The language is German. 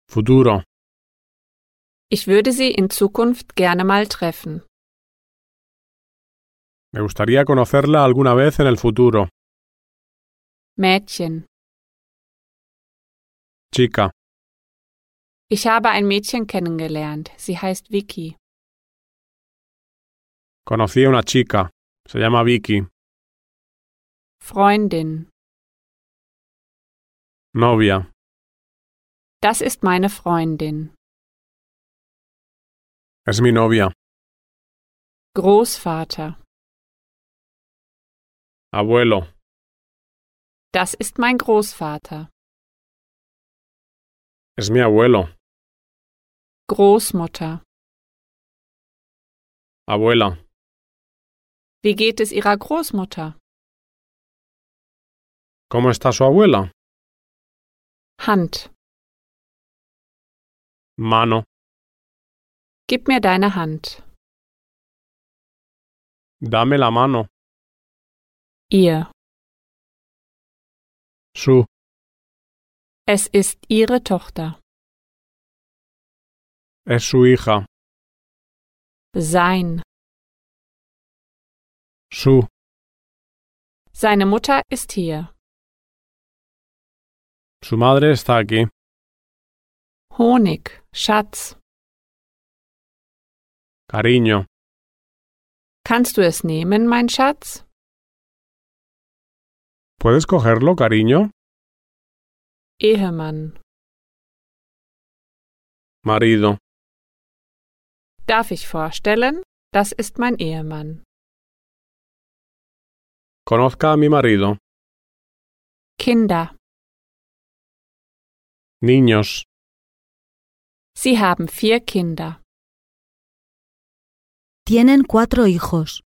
Futuro. Ich würde sie in Zukunft gerne mal treffen. Me gustaría conocerla alguna vez en el futuro. Mädchen. Chica. Ich habe ein Mädchen kennengelernt. Sie heißt Vicky. Conocí a una chica. Se llama Vicky. Freundin. Novia. Das ist meine Freundin. Es mi novia. Großvater. Abuelo. Das ist mein Großvater. Es mi abuelo. Großmutter. Abuela. Wie geht es Ihrer Großmutter? ¿Cómo está su abuela? Hand. Mano. Gib mir deine Hand. Dame la mano. Ihr. Su. Es ist Ihre Tochter. Es su hija. Sein. Su. Seine Mutter ist hier. Su madre está aquí. Honig. Schatz. Cariño. Kannst du es nehmen, mein Schatz? ¿Puedes cogerlo, cariño? Ehemann. Marido. Darf ich vorstellen? Das ist mein Ehemann. Conozca a mi marido. Kinder. Niños. Sie haben 4 Kinder. Tienen 4 hijos.